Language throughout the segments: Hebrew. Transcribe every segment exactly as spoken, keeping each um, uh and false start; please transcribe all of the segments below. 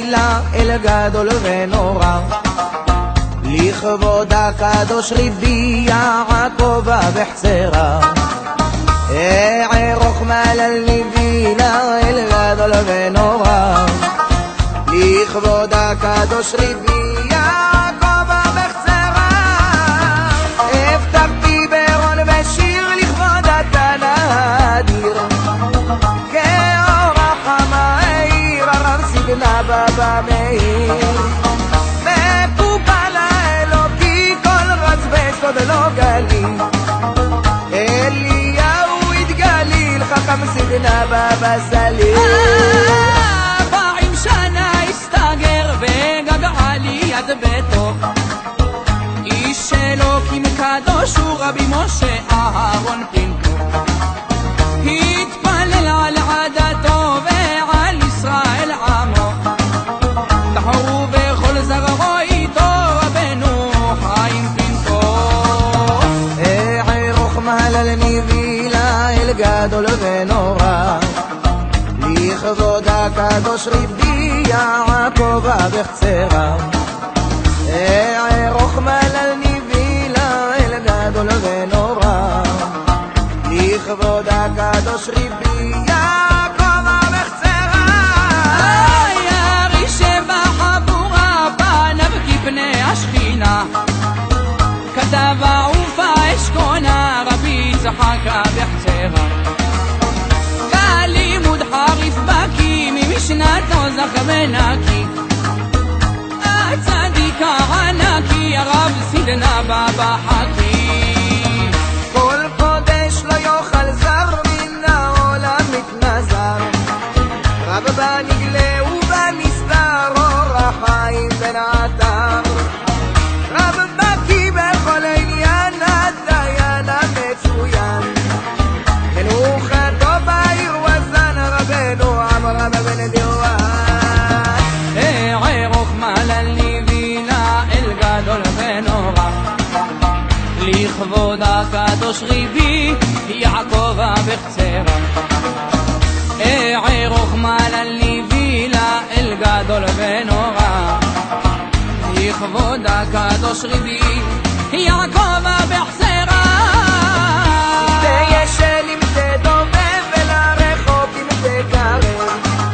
נבילה אל גדול ונורא, לכבוד הקדוש רבי יעקב בחצרה. אערוך מלל נבילה אל גדול ונורא, לכבוד הקדוש רבי יעקב בחצרה. הבטחתי ברון ושיר לכבוד התנאדיר, כאורח המאיר הרב סיגנה בבא מאיר. מקובל האלוקי כל רץ בסוד לא גליל, אליהו התגליל חכם סיגנה בבא סליל. ארבעים שנה הסתגר וגגע ליד ביתו, איש אלוקים קדוש הוא רבי משה אהרון פינטו. התפלל על עדתו ועל ישראל עמו, תחרו בכל זרעו איתו רבנו חיים פינטו. אערוך מהלל נבילה אל גדול ונורא, לכבוד הקדוש רבי יעקב בחצרה. אערוך מהלל נבילה אל גדול ונורא, לכבוד הקדוש רבי יעקב בחצרה. ירי שבחבורה פניו כפני השכינה, כתב אהובה אשכונה רבי יצחק בחצרה. לימוד חריף בקי ממשנתו זך ונקי, הצדיק הענקי הרב סידנה בבא חכי. כל חודש לא יאכל זר מן העולם מתנזר, רב בנגלה ובנסתר אור החיים בן עטר. רב בקי בכל עניין הדיין המצוין, מנוחתו בעיר וזן רבנו עמרם בן דיואן. אערוך מהלל נבילה אל גדול ונורא, לכבוד הקדוש רבי יעקב בחצרה. אערוך מהלל נבילה אל גדול ונורא, לכבוד הקדוש רבי יעקב בחצרה. תישן אם תדובב ולרחוק אם תקרב,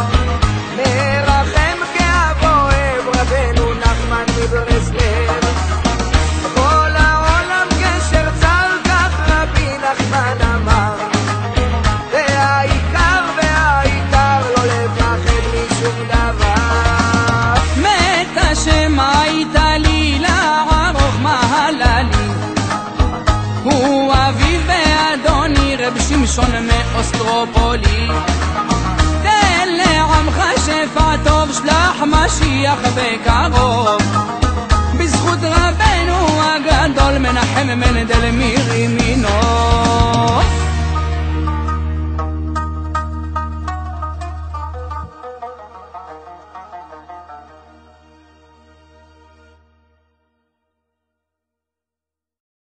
מרחם כאב אוהב רבנו נחמן מברסלב. בכל העולם גשר צר כך רבי נחמן אמר, והעיקר והעיקר לא לפחד משום דבר. מת השם הייתה לי לערוך מהללי, הוא אביו ואדוני רב שמשון מאוסטרופולי. תן לעמך שפע טוב, שלח משיח בקרוב, בזכות רבנו הגדול מנחם מנדל מירי